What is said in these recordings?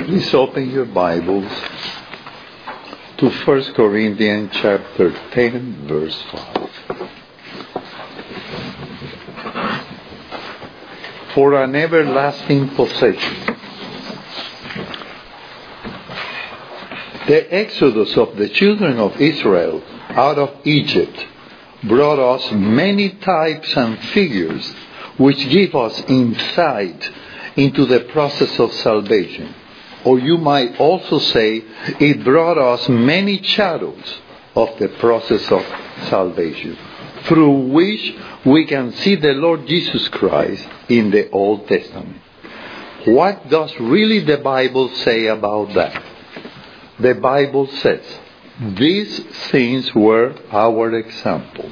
Please open your Bibles to 1 Corinthians chapter 10, verse 5. For an everlasting possession. The exodus of the children of Israel out of Egypt brought us many types and figures which give us insight into the process of salvation. Or you might also say it brought us many shadows of the process of salvation, through which we can see the Lord Jesus Christ in the Old Testament. What does really the Bible say about that? The Bible says, these things were our example.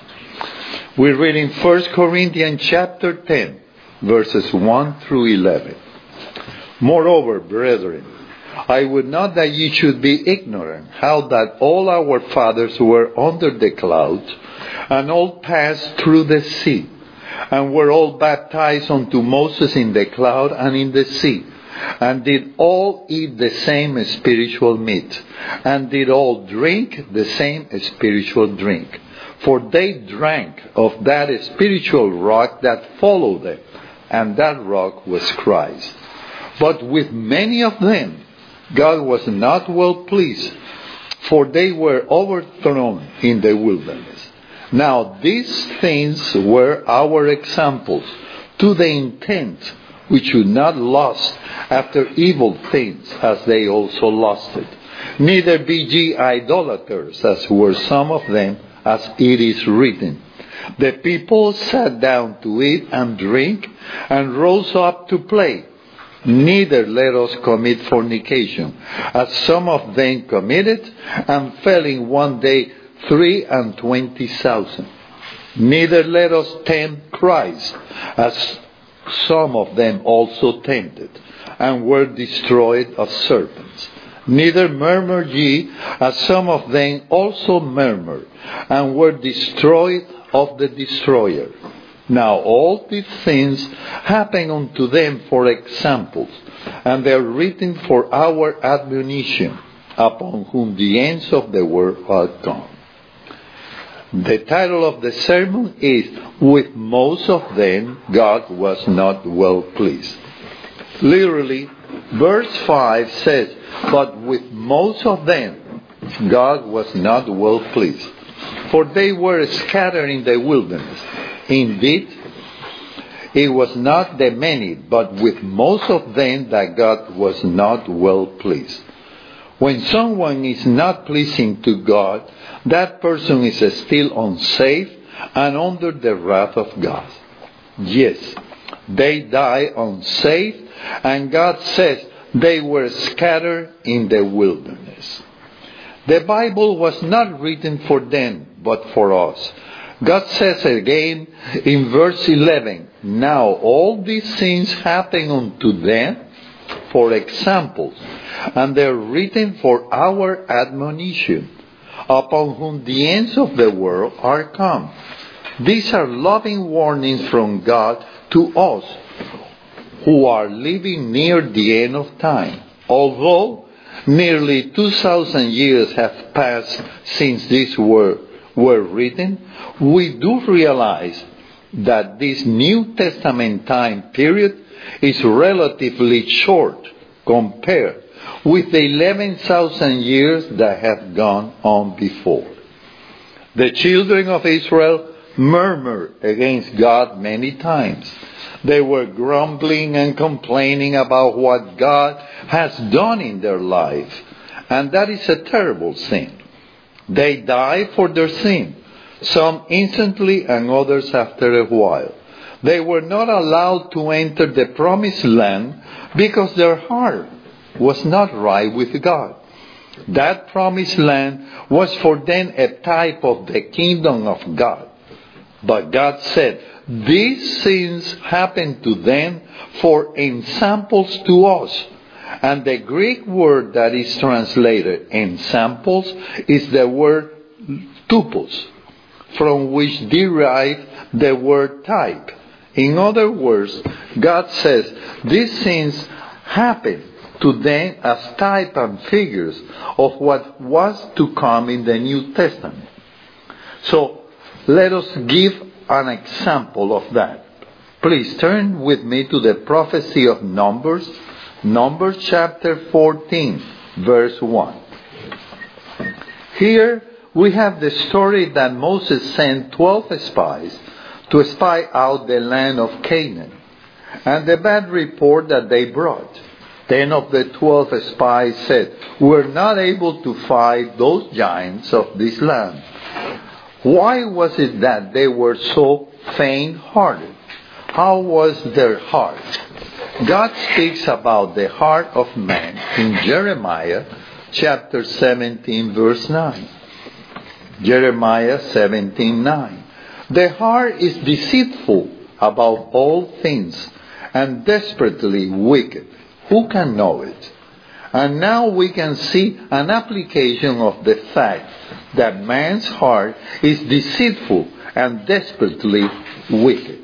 We read in 1 Corinthians chapter 10, verses 1 through 11. Moreover, brethren, I would not that ye should be ignorant how that all our fathers were under the clouds, and all passed through the sea, and were all baptized unto Moses in the cloud and in the sea, and did all eat the same spiritual meat, and did all drink the same spiritual drink. For they drank of that spiritual rock that followed them, and that rock was Christ. But with many of them God was not well pleased, for they were overthrown in the wilderness. Now these things were our examples, to the intent we should not lust after evil things, as they also lusted. Neither be ye idolaters, as were some of them, as it is written. The people sat down to eat and drink, and rose up to play. Neither let us commit fornication, as some of them committed, and fell in one day 23,000. Neither let us tempt Christ, as some of them also tempted, and were destroyed of serpents. Neither murmur ye, as some of them also murmured, and were destroyed of the destroyer. Now all these things happen unto them for examples, and they are written for our admonition, upon whom the ends of the world are come. The title of the sermon is, With most of them God was not well pleased. Literally, verse 5 says, but with most of them God was not well pleased, for they were scattered in the wilderness. Indeed, it was not the many, but with most of them that God was not well pleased. When someone is not pleasing to God, that person is still unsafe and under the wrath of God. Yes, they die unsafe, and God says they were scattered in the wilderness. The Bible was not written for them, but for us. God says again in verse 11, now all these things happen unto them for examples, and they are written for our admonition, upon whom the ends of the world are come. These are loving warnings from God to us, who are living near the end of time. Although nearly 2,000 years have passed since these were written, we do realize that this New Testament time period is relatively short compared with the 11,000 years that have gone on before. The children of Israel murmured against God many times. They were grumbling and complaining about what God has done in their life, and that is a terrible sin. They die for their sin, some instantly and others after a while. They were not allowed to enter the promised land because their heart was not right with God. That promised land was for them a type of the kingdom of God. But God said, these things happen to them for examples to us. And the Greek word that is translated examples is the word typos, from which derived the word type. In other words, God says these things happen to them as type and figures of what was to come in the New Testament. So let us give an example of that. Please turn with me to the prophecy of Numbers, Numbers chapter 14, verse 1. Here we have the story that Moses sent 12 spies to spy out the land of Canaan, and the bad report that they brought. 10 of the 12 spies said, "We're not able to fight those giants of this land." Why was it that they were so faint-hearted? How was their heart? God speaks about the heart of man in Jeremiah chapter 17, verse 9. Jeremiah 17:9. The heart is deceitful above all things and desperately wicked. Who can know it? And now we can see an application of the fact that man's heart is deceitful and desperately wicked.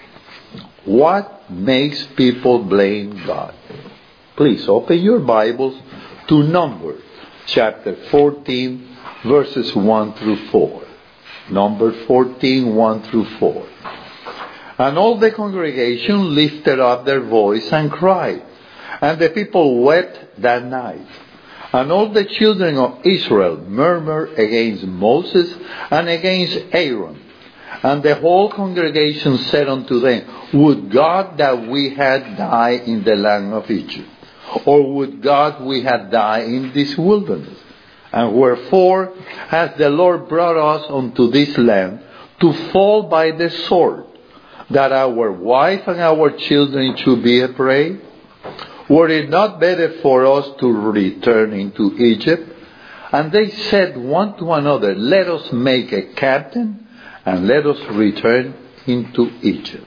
What makes people blame God? Please open your Bibles to Numbers chapter 14, verses 1 through 4. Numbers 14, 1 through 4. And all the congregation lifted up their voice and cried, and the people wept that night. And all the children of Israel murmured against Moses and against Aaron. And the whole congregation said unto them, "Would God that we had died in the land of Egypt, or would God we had died in this wilderness? And wherefore has the Lord brought us unto this land to fall by the sword, that our wife and our children should be a prey? Were it not better for us to return into Egypt?" And they said one to another, "Let us make a captain, and let us return into Egypt."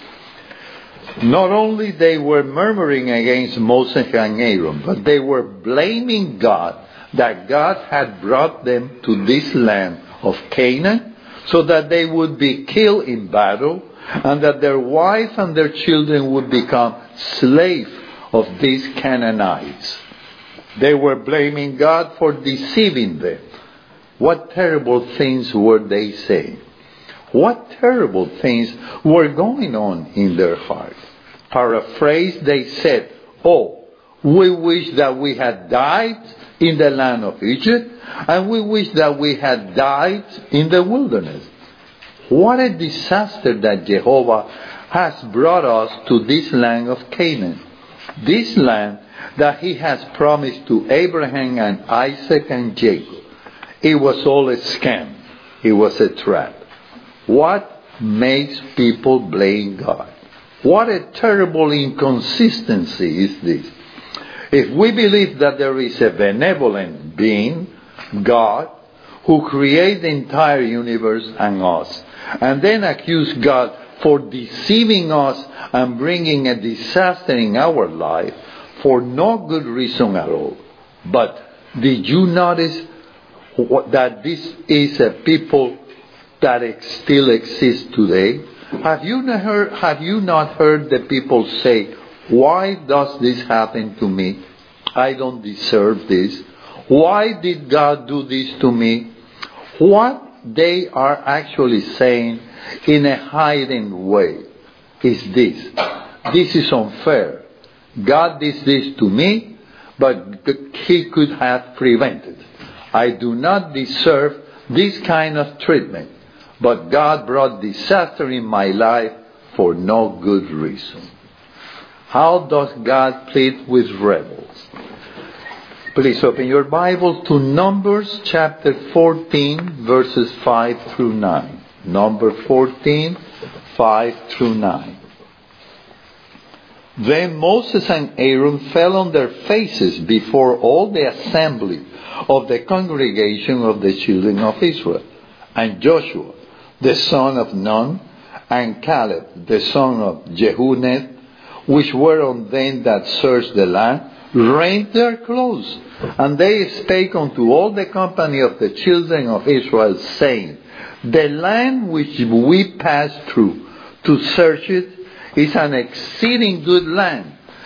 Not only they were murmuring against Moses and Aaron, but they were blaming God that God had brought them to this land of Canaan so that they would be killed in battle and that their wife and their children would become slaves of these Canaanites. They were blaming God for deceiving them. What terrible things were they saying? What terrible things were going on in their heart? Paraphrase, they said, "Oh, we wish that we had died in the land of Egypt, and we wish that we had died in the wilderness." What a disaster that Jehovah has brought us to this land of Canaan. This land that He has promised to Abraham and Isaac and Jacob. It was all a scam. It was a trap. What makes people blame God? What a terrible inconsistency is this. If we believe that there is a benevolent being, God, who created the entire universe and us, and then accuse God for deceiving us and bringing a disaster in our life for no good reason at all. But did you notice that this is a people that still exists today? Have you not heard the people say, "Why does this happen to me? I don't deserve this. Why did God do this to me?" What they are actually saying in a hiding way is this: "This is unfair. God did this to me, but He could have prevented. I do not deserve this kind of treatment, but God brought disaster in my life for no good reason." How does God plead with rebels? Please open your Bible to Numbers chapter 14, verses 5 through 9. Number 14, 5 through 9. Then Moses and Aaron fell on their faces before all the assembly of the congregation of the children of Israel. And Joshua, the son of Nun, and Caleb, the son of Jehuneth, which were on them that searched the land, rent their clothes. And they spake unto all the company of the children of Israel, saying, "The land which we passed through to search it is an exceeding good land.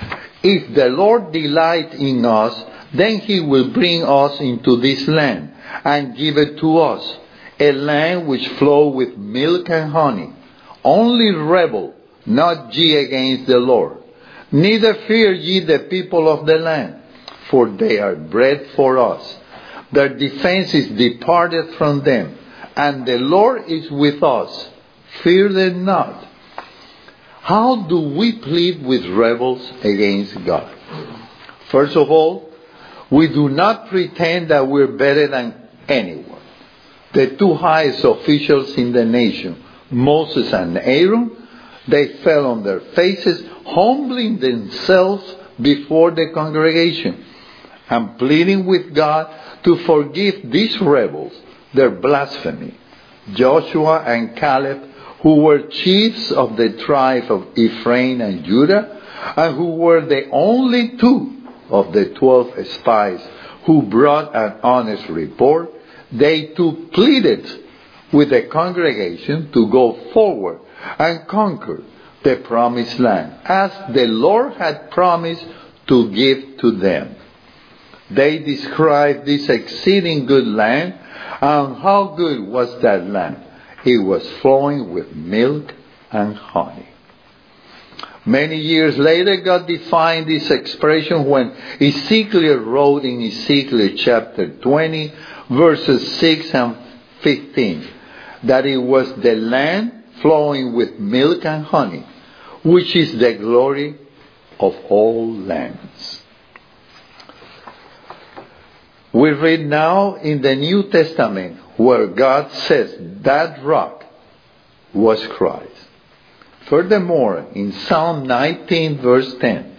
If the Lord delight in us, then he will bring us into this land and give it to us, a land which flow with milk and honey. Only rebel not ye against the Lord. Neither fear ye the people of the land, for they are bread for us. Their defense is departed from them, and the Lord is with us. Fear them not. How do we plead with rebels against God? First of all, we do not pretend that we're better than anyone. The two highest officials in the nation, Moses and Aaron, they fell on their faces, humbling themselves before the congregation and pleading with God to forgive these rebels their blasphemy. Joshua and Caleb, who were chiefs of the tribe of Ephraim and Judah, and who were the only two of the 12 spies who brought an honest report, they too pleaded with the congregation to go forward and conquer the promised land, as the Lord had promised to give to them. They described this exceeding good land, and how good was that land? It was flowing with milk and honey. Many years later, God defined this expression when Ezekiel wrote in Ezekiel chapter 20, verses 6 and 15, that it was the land flowing with milk and honey, which is the glory of all lands. We read now in the New Testament where God says that rock was Christ. Furthermore, in Psalm 19 verse 10,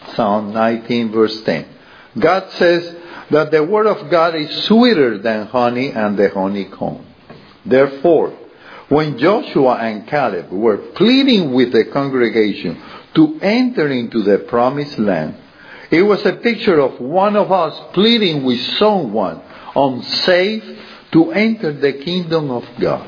God says that the word of God is sweeter than honey and the honeycomb. Therefore, when Joshua and Caleb were pleading with the congregation to enter into the promised land, it was a picture of one of us pleading with someone unsafe to enter the kingdom of God.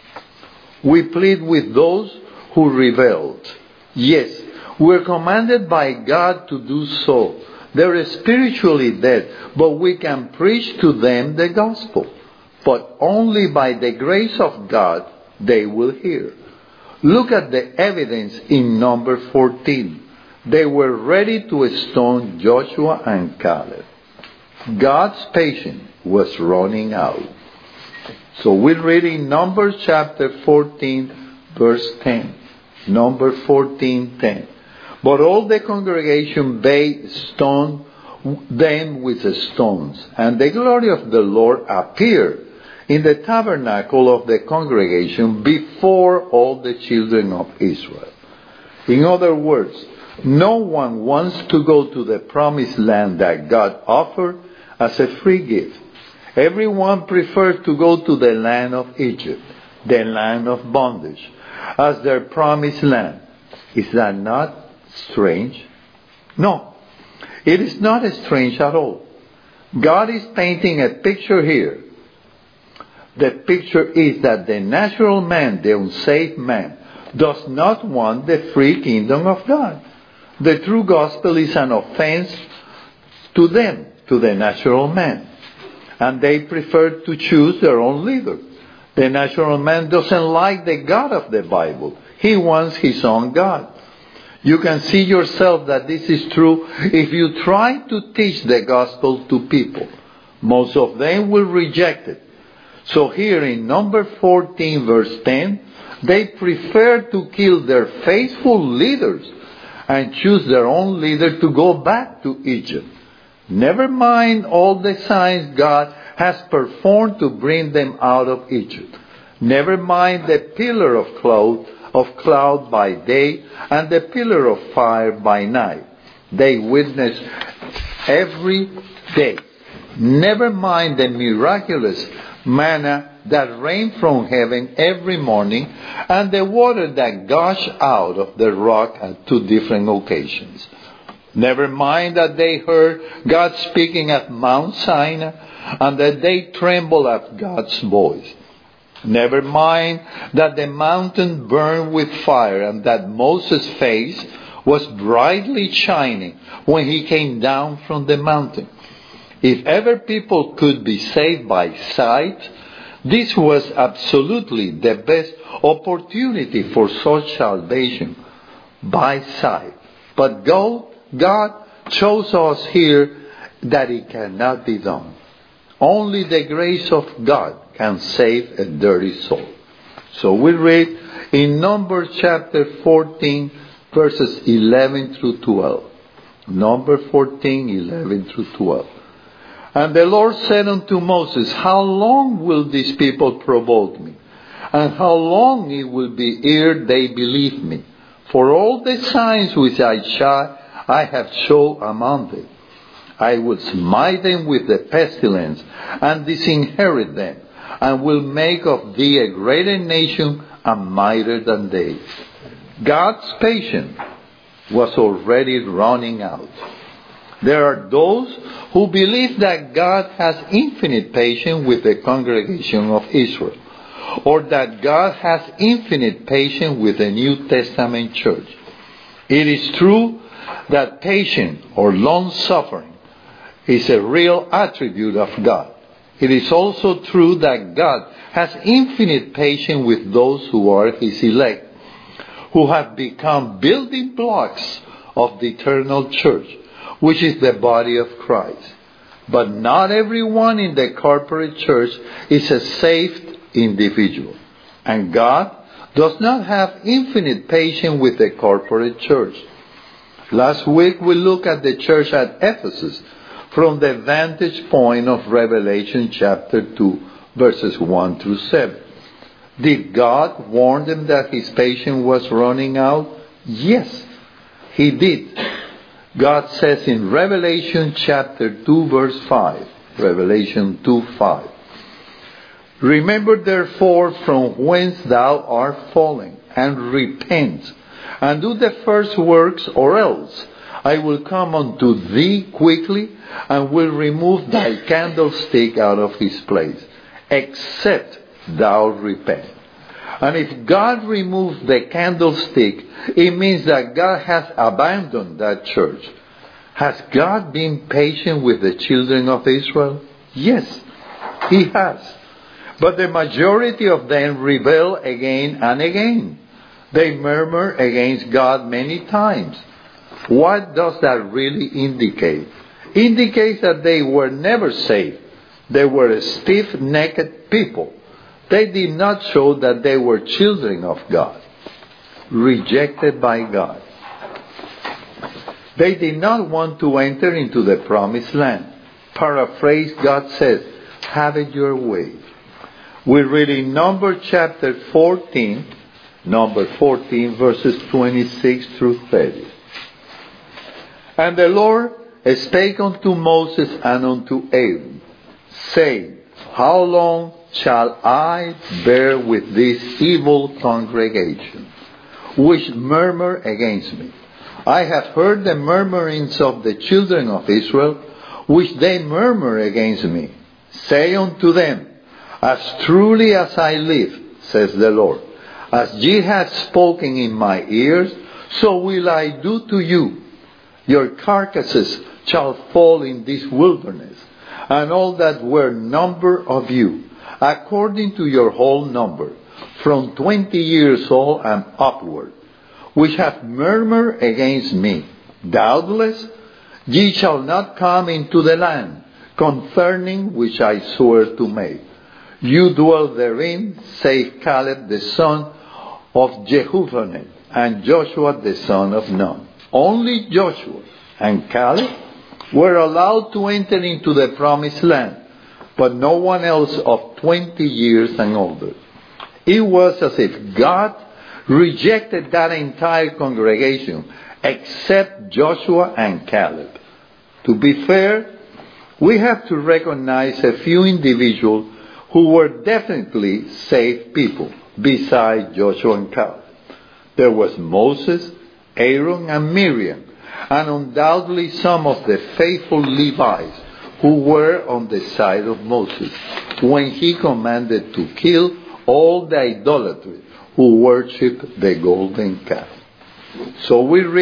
We plead with those who rebelled. Yes, we're commanded by God to do so. They're spiritually dead, but we can preach to them the gospel. But only by the grace of God they will hear. Look at the evidence in number 14. They were ready to stone Joshua and Caleb. God's patience was running out. So we read in Numbers chapter 14, verse 10. Number 14:10. But all the congregation bade stone them with stones, and the glory of the Lord appeared in the tabernacle of the congregation before all the children of Israel. In other words, no one wants to go to the promised land that God offered as a free gift. Everyone prefers to go to the land of Egypt, the land of bondage, as their promised land. Is that not strange? No, it is not strange at all. God is painting a picture here. The picture is that the natural man, the unsaved man, does not want the free kingdom of God. The true gospel is an offense to them, to the natural man. And they prefer to choose their own leader. The natural man doesn't like the God of the Bible. He wants his own God. You can see yourself that this is true if you try to teach the gospel to people. Most of them will reject it. So here in number 14 verse 10, they prefer to kill their faithful leaders and choose their own leader to go back to Egypt. Never mind all the signs God has performed to bring them out of Egypt. Never mind the pillar of cloud by day and the pillar of fire by night. They witness every day. Never mind the miraculous manna that rained from heaven every morning and the water that gushed out of the rock at 2 different occasions. Never mind that they heard God speaking at Mount Sinai and that they trembled at God's voice. Never mind that the mountain burned with fire and that Moses' face was brightly shining when he came down from the mountain. If ever people could be saved by sight, this was absolutely the best opportunity for such salvation, by sight. But God shows us here that it cannot be done. Only the grace of God can save a dirty soul. So we read in Numbers chapter 14, verses 11 through 12. Number 14, 11 through 12. And the Lord said unto Moses, how long will these people provoke me? And how long it will be ere they believe me? For all the signs which I have shown among them, I will smite them with the pestilence, and disinherit them, and will make of thee a greater nation and mightier than they. God's patience was already running out. There are those who believe that God has infinite patience with the congregation of Israel, or that God has infinite patience with the New Testament church. It is true that patience or long-suffering is a real attribute of God. It is also true that God has infinite patience with those who are His elect, who have become building blocks of the eternal church, which is the body of Christ. But not everyone in the corporate church is a saved individual. And God does not have infinite patience with the corporate church. Last week we looked at the church at Ephesus from the vantage point of Revelation chapter 2, verses 1 through 7. Did God warn them that His patience was running out? Yes, He did. God says in Revelation chapter 2, verse 5, Revelation 2, 5, remember therefore from whence thou art fallen, and repent, and do the first works, or else I will come unto thee quickly, and will remove thy candlestick out of his place, except thou repent. And if God removes the candlestick, it means that God has abandoned that church. Has God been patient with the children of Israel? Yes, He has. But the majority of them rebel again and again. They murmur against God many times. What does that really indicate? It indicates that they were never saved. They were a stiff-necked people. They did not show that they were children of God, rejected by God. They did not want to enter into the promised land. Paraphrase, God says, have it your way. We read in Numbers chapter 14, verses 26 through 30. And the Lord spake unto Moses and unto Aaron, saying, how long shall I bear with this evil congregation, which murmur against me? I have heard the murmurings of the children of Israel, which they murmur against me. Say unto them, as truly as I live, says the Lord, as ye have spoken in my ears, so will I do to you. Your carcasses shall fall in this wilderness, and all that were number of you, according to your whole number, from 20 years old and upward, which have murmured against me. Doubtless ye shall not come into the land, concerning which I swore to make. You dwell therein, save Caleb the son of Jephunneh, and Joshua the son of Nun. Only Joshua and Caleb were allowed to enter into the promised land, but no one else of 20 years and older. It was as if God rejected that entire congregation except Joshua and Caleb. To be fair, we have to recognize a few individuals who were definitely saved people besides Joshua and Caleb. There was Moses, Aaron, and Miriam, and undoubtedly some of the faithful Levites who were on the side of Moses when he commanded to kill all the idolaters who worshipped the golden calf. So we read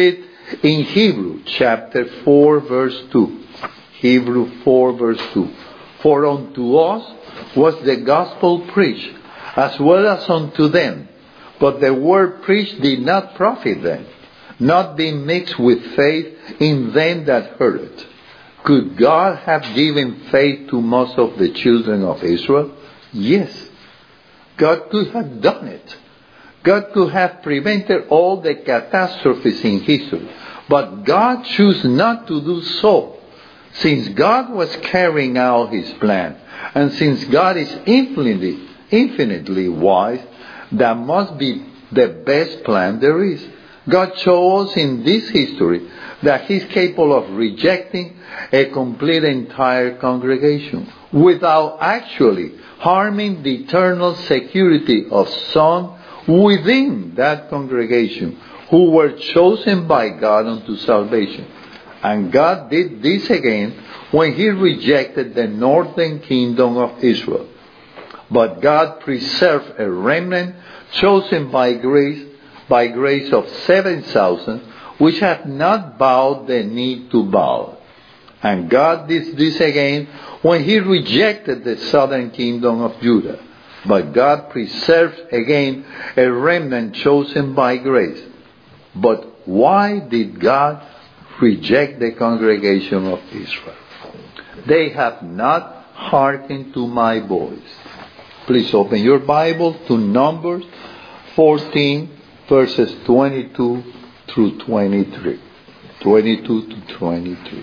in Hebrew chapter 4 verse 2. Hebrew 4 verse 2. For unto us was the gospel preached, as well as unto them. But the word preached did not profit them, not being mixed with faith in them that heard it. Could God have given faith to most of the children of Israel? Yes. God could have done it. God could have prevented all the catastrophes in history. But God chose not to do so. Since God was carrying out His plan, and since God is infinitely wise, that must be the best plan there is. God showed us in this history that He's capable of rejecting a complete entire congregation without actually harming the eternal security of some within that congregation who were chosen by God unto salvation. And God did this again when He rejected the northern kingdom of Israel. But God preserved a remnant chosen by grace of 7,000, which had not bowed the knee to Baal. And God did this again when He rejected the southern kingdom of Judah. But God preserved again a remnant chosen by grace. But why did God reject the congregation of Israel? They have not hearkened to my voice. Please open your Bible to Numbers 14, verses 22 through 23. 22 to 23.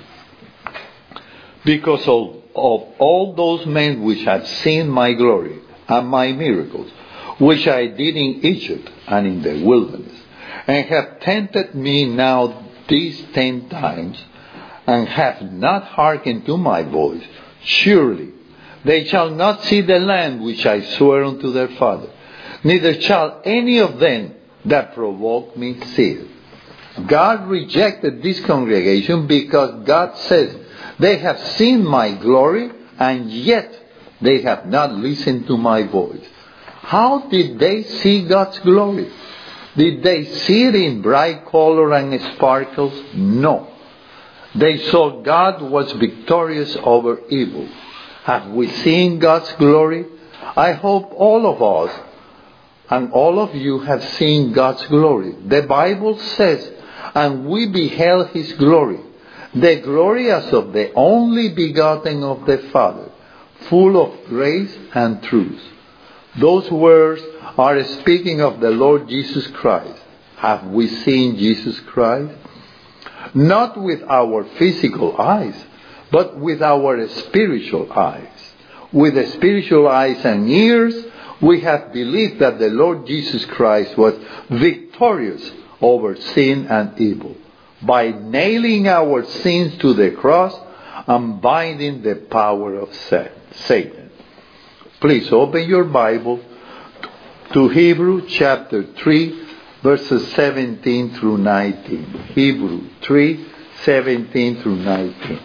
Because of all those men which had seen my glory and my miracles, which I did in Egypt and in the wilderness, and have tempted me now these 10 times, and have not hearkened to my voice, surely they shall not see the land which I swear unto their father, neither shall any of them that provoke me see it. God rejected this congregation because God says, they have seen my glory, and yet they have not listened to my voice. How did they see God's glory? Did they see it in bright color and sparkles? No. They saw God was victorious over evil. Have we seen God's glory? I hope all of us and all of you have seen God's glory. The Bible says, and we beheld His glory, the glory as of the only begotten of the Father, full of grace and truth. Those words are speaking of the Lord Jesus Christ. Have we seen Jesus Christ? Not with our physical eyes, but with our spiritual eyes. With the spiritual eyes and ears, we have believed that the Lord Jesus Christ was victorious over sin and evil, by nailing our sins to the cross and binding the power of Satan. Please open your Bible to Hebrew chapter 3, verses 17 through 19. Hebrew 3, 17 through 19.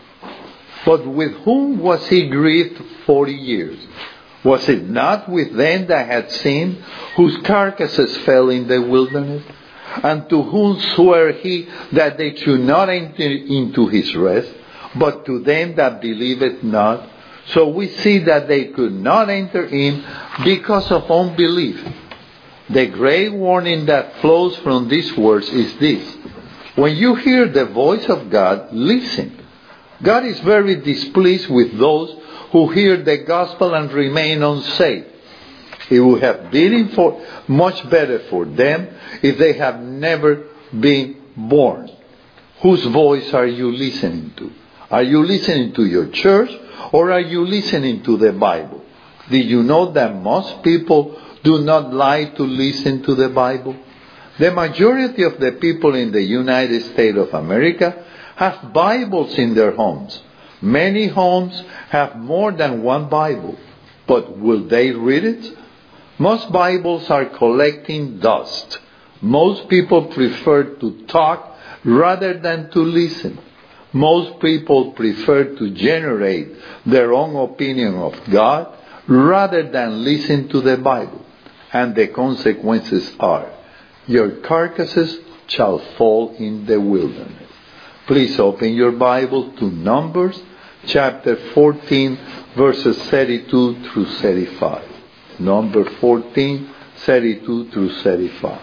But with whom was He grieved 40 years? Was it not with them that had sinned, whose carcasses fell in the wilderness? And to whom sware He that they should not enter into His rest, but to them that believed not? So we see that they could not enter in because of unbelief. The great warning that flows from these words is this: when you hear the voice of God, listen. God is very displeased with those who hear the gospel and remain unsaved. It would have been much better for them if they have never been born. Whose voice are you listening to? Are you listening to your church, or are you listening to the Bible? Did you know that most people do not like to listen to the Bible? The majority of the people in the United States of America have Bibles in their homes. Many homes have more than one Bible. But will they read it? Most Bibles are collecting dust. Most people prefer to talk rather than to listen. Most people prefer to generate their own opinion of God rather than listen to the Bible. And the consequences are, your carcasses shall fall in the wilderness. Please open your Bible to Numbers chapter 14, verses 32 through 35. Number 14, 32 through 35.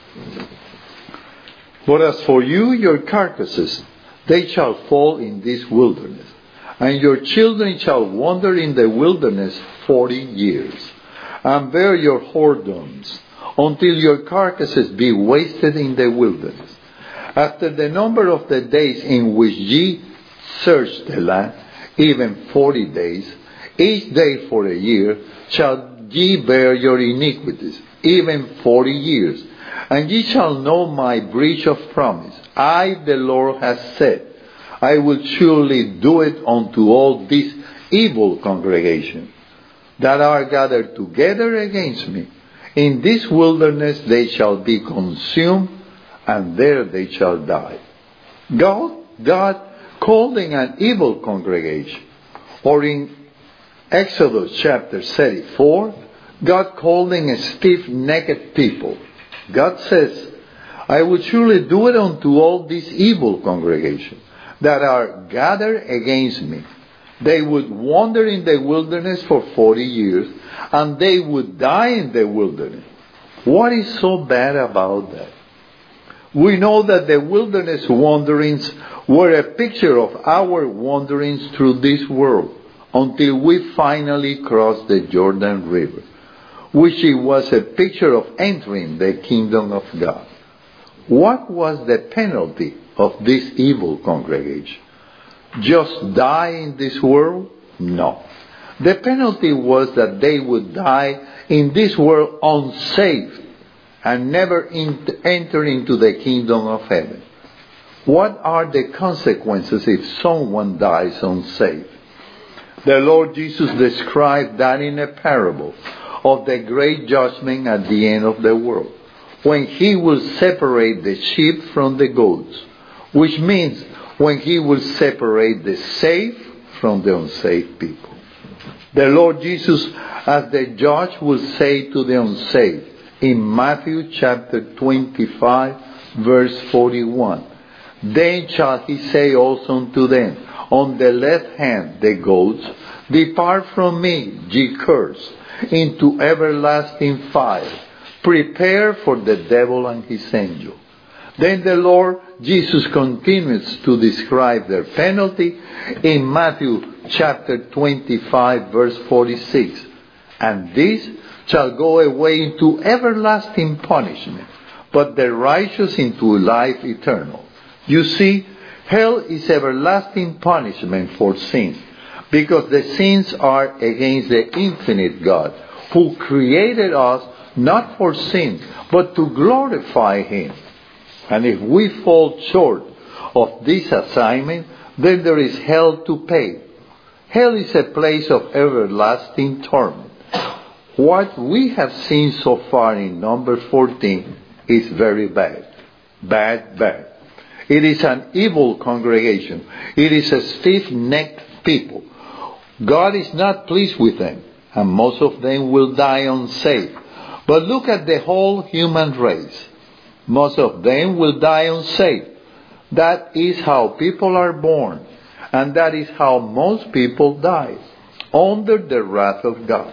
But as for you, your carcasses, they shall fall in this wilderness, and your children shall wander in the wilderness 40 years, and bear your whoredoms, until your carcasses be wasted in the wilderness. After the number of the days in which ye search the land, even 40 days, each day for a year, shall ye bear your iniquities, even 40 years. And ye shall know my breach of promise. I, the Lord, has said, I will surely do it unto all this evil congregation that are gathered together against me. In this wilderness they shall be consumed, and there they shall die. God calling an evil congregation, or in Exodus chapter 34, God calling a stiff-necked people. God says, I will surely do it unto all this evil congregation that are gathered against me. They would wander in the wilderness for 40 years, and they would die in the wilderness. What is so bad about that? We know that the wilderness wanderings were a picture of our wanderings through this world until we finally crossed the Jordan River, which was a picture of entering the kingdom of God. What was the penalty of this evil congregation? Just die in this world? No. The penalty was that they would die in this world unsaved and never enter into the kingdom of heaven. What are the consequences if someone dies unsaved? The Lord Jesus described that in a parable of the great judgment at the end of the world, when He will separate the sheep from the goats, which means when He will separate the saved from the unsaved people. The Lord Jesus, as the judge, will say to the unsaved in Matthew chapter 25, verse 41, Then shall He say also unto them, On the left hand, the goats, Depart from me, ye cursed, into everlasting fire, prepare for the devil and his angel. Then the Lord Jesus continues to describe their penalty in Matthew chapter 25, verse 46. And this shall go away into everlasting punishment, but the righteous into life eternal. You see, hell is everlasting punishment for sin, because the sins are against the infinite God, who created us not for sin, but to glorify Him. And if we fall short of this assignment, then there is hell to pay. Hell is a place of everlasting torment. What we have seen so far in number 14 is very bad. Bad. It is an evil congregation. It is a stiff-necked people. God is not pleased with them, and most of them will die unsaved. But look at the whole human race. Most of them will die unsaved. That is how people are born, and that is how most people die, under the wrath of God.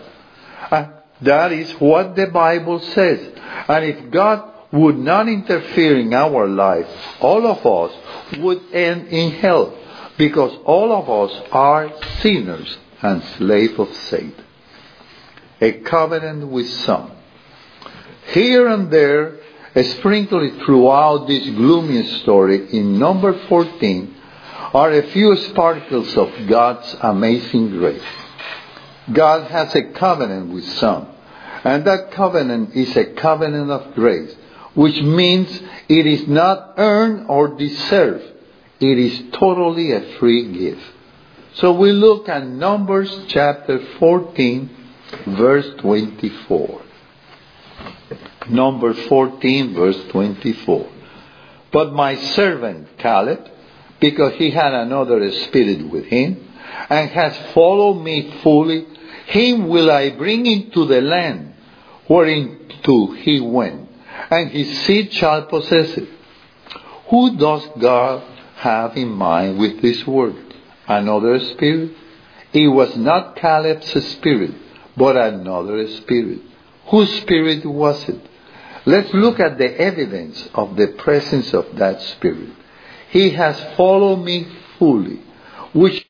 That is what the Bible says. And if God would not interfere in our life, all of us would end in hell, because all of us are sinners and slaves of Satan. A covenant with some. Here and there, sprinkled throughout this gloomy story in number 14, are a few sparkles of God's amazing grace. God has a covenant with some, and that covenant is a covenant of grace, which means it is not earned or deserved. It is totally a free gift. So we look at Numbers chapter 14, verse 24. Numbers 14, verse 24. But my servant Caleb, because he had another spirit with him, and has followed me fully, him will I bring into the land whereinto he went, and his seed shall possess it. Who does God have in mind with this word? Another spirit? It was not Caleb's spirit, but another spirit. Whose spirit was it? Let's look at the evidence of the presence of that spirit. He has followed me fully, which